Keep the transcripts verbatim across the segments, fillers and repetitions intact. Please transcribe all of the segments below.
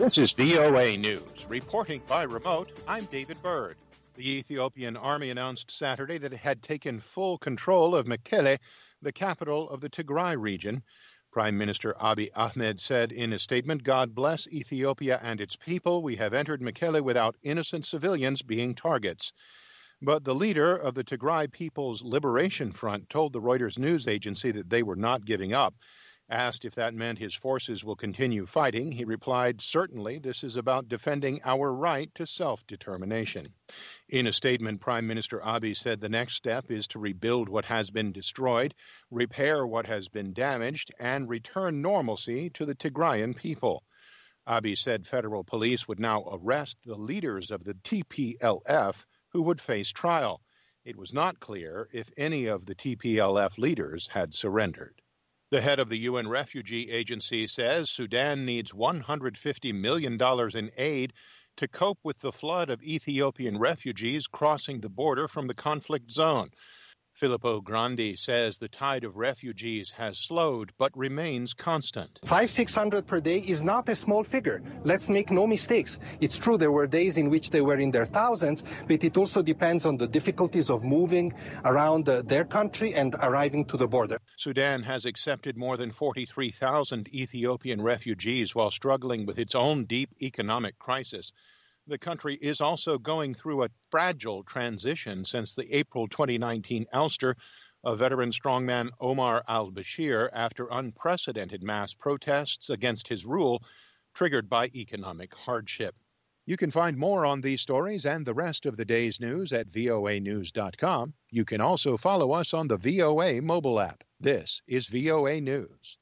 This is V O A News. Reporting by remote, I'm David Byrd. The Ethiopian army announced Saturday that it had taken full control of Mekelle, the capital of the Tigray region. Prime Minister Abiy Ahmed said in a statement, "God bless Ethiopia and its people. We have entered Mekelle without innocent civilians being targets." But the leader of the Tigray People's Liberation Front told the Reuters news agency that they were not giving up. Asked if that meant his forces will continue fighting, he replied, "Certainly, this is about defending our right to self-determination." In a statement, Prime Minister Abiy said the next step is to rebuild what has been destroyed, repair what has been damaged, and return normalcy to the Tigrayan people. Abiy said federal police would now arrest the leaders of the T P L F who would face trial. It was not clear if any of the T P L F leaders had surrendered. The head of the U N Refugee Agency says Sudan needs one hundred fifty million dollars in aid to cope with the flood of Ethiopian refugees crossing the border from the conflict zone. Filippo Grandi says the tide of refugees has slowed but remains constant. Five, six hundred per day is not a small figure. Let's make no mistakes. It's true there were days in which they were in their thousands, but it also depends on the difficulties of moving around uh, their country and arriving to the border. Sudan has accepted more than forty-three thousand Ethiopian refugees while struggling with its own deep economic crisis. The country is also going through a fragile transition since the April twenty nineteen ouster of veteran strongman Omar al-Bashir after unprecedented mass protests against his rule triggered by economic hardship. You can find more on these stories and the rest of the day's news at V O A news dot com. You can also follow us on the V O A mobile app. This is V O A News.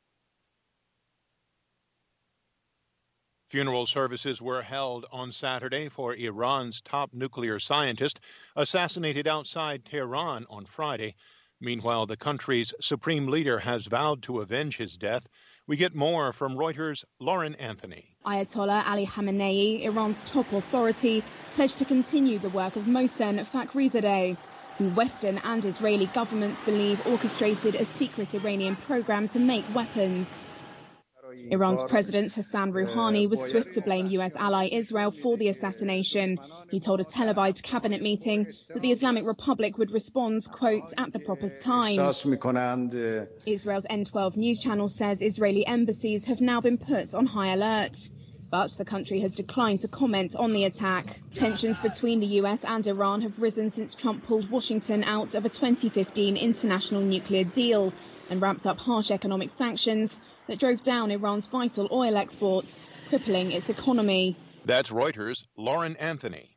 Funeral services were held on Saturday for Iran's top nuclear scientist, assassinated outside Tehran on Friday. Meanwhile, the country's supreme leader has vowed to avenge his death. We get more from Reuters' Lauren Anthony. Ayatollah Ali Khamenei, Iran's top authority, pledged to continue the work of Mohsen Fakhrizadeh, who Western and Israeli governments believe orchestrated a secret Iranian program to make weapons. Iran's President Hassan Rouhani was swift to blame U S ally Israel for the assassination. He told a televised cabinet meeting that the Islamic Republic would respond, quote, at the proper time. Israel's N twelve news channel says Israeli embassies have now been put on high alert. But the country has declined to comment on the attack. Tensions between the U S and Iran have risen since Trump pulled Washington out of a twenty fifteen international nuclear deal and ramped up harsh economic sanctions that drove down Iran's vital oil exports, crippling its economy. That's Reuters' Lauren Anthony.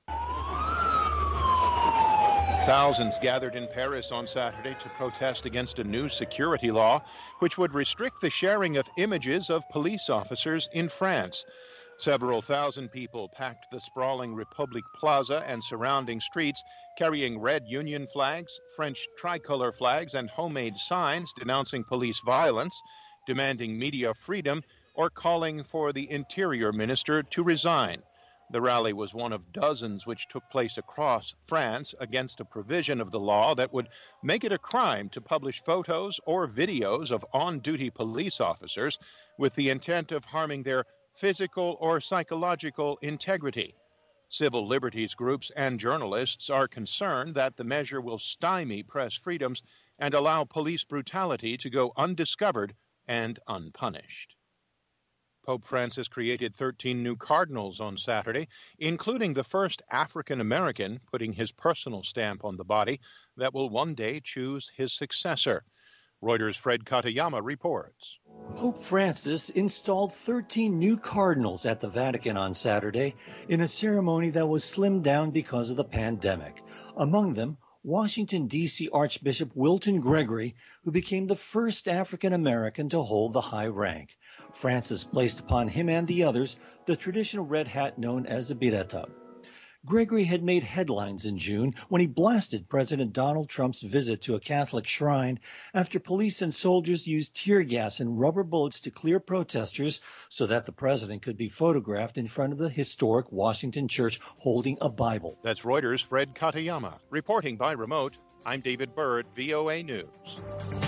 Thousands gathered in Paris on Saturday to protest against a new security law which would restrict the sharing of images of police officers in France. Several thousand people packed the sprawling Republic Plaza and surrounding streets, carrying red Union flags, French tricolor flags, and homemade signs denouncing police violence, demanding media freedom, or calling for the Interior Minister to resign. The rally was one of dozens which took place across France against a provision of the law that would make it a crime to publish photos or videos of on-duty police officers with the intent of harming their physical or psychological integrity. Civil liberties groups and journalists are concerned that the measure will stymie press freedoms and allow police brutality to go undiscovered and unpunished. Pope Francis created thirteen new cardinals on Saturday, including the first African-American putting his personal stamp on the body that will one day choose his successor. Reuters' Fred Katayama reports. Pope Francis installed thirteen new cardinals at the Vatican on Saturday in a ceremony that was slimmed down because of the pandemic. Among them, Washington, D C Archbishop Wilton Gregory, who became the first African-American to hold the high rank. Francis placed upon him and the others the traditional red hat known as a biretta. Gregory had made headlines in June when he blasted President Donald Trump's visit to a Catholic shrine after police and soldiers used tear gas and rubber bullets to clear protesters so that the president could be photographed in front of the historic Washington Church holding a Bible. That's Reuters' Fred Katayama. Reporting by remote, I'm David Byrd, V O A News.